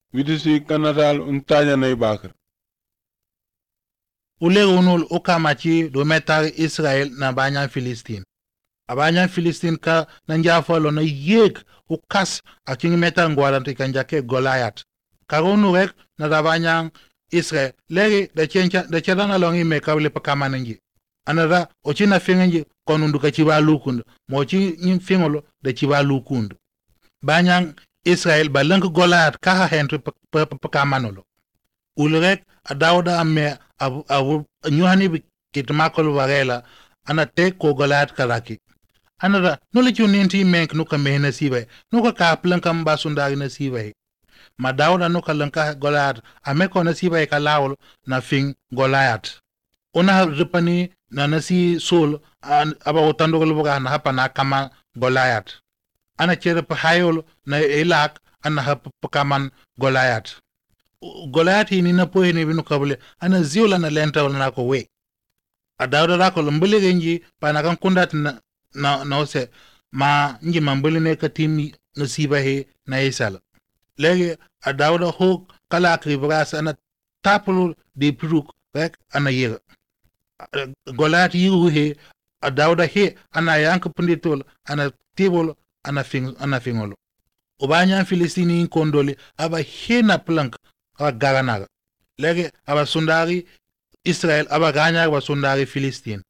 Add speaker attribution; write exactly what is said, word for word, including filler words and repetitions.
Speaker 1: Vitisi kanatal untanya na ibakar.
Speaker 2: Ule unul ukamachi do metar Israel na banyan Filistin. Abanyan Filistin ka nanja folo na yeg ukas aking metar ngwalanti kanjake Goliath. Karunu rek na dabanyan Israel legi da chencha da chedana longi me kawle pakamanangi. Anada ochina finganji konunduka chiba lukund. Mochi nyim fingolo da chiba lukund. Banyan Israel balang Goliath kaha henry pakamanolo. Ulrek adawda ame abu abu nyuhani kitmakol warela ana te ko Goliath karaki. Anada nuli chuninti menk nuka mehna sibai nuka kaplan kam basundari na sibai. Ma dawda nuka lanka Goliath ameko na sibai kalawol na fing Goliath. Una ripani na nasi sol aba utandogol buga na hapa na kama Goliath. Ana chere pa hayol na ilak ana hapa kaman Goliath. Goliath ni na poe ni binu kabule ana ziula na lenta wala nako we. Adawda rako lumbili genji pa na kan kundat na na na ose ma nji mambili ne katimi nasiba he na isala. Lege adawda ho kala akribras ana tapulu di pruk rek ana yega. Goliath yu he adawda he ana yank punditol ana tibol ana fing ana fingolo. Ubanya Filistini kondoli aba he na plank aba garanaga. Lege aba sundari Israel aba ganya aba sundari Filistin.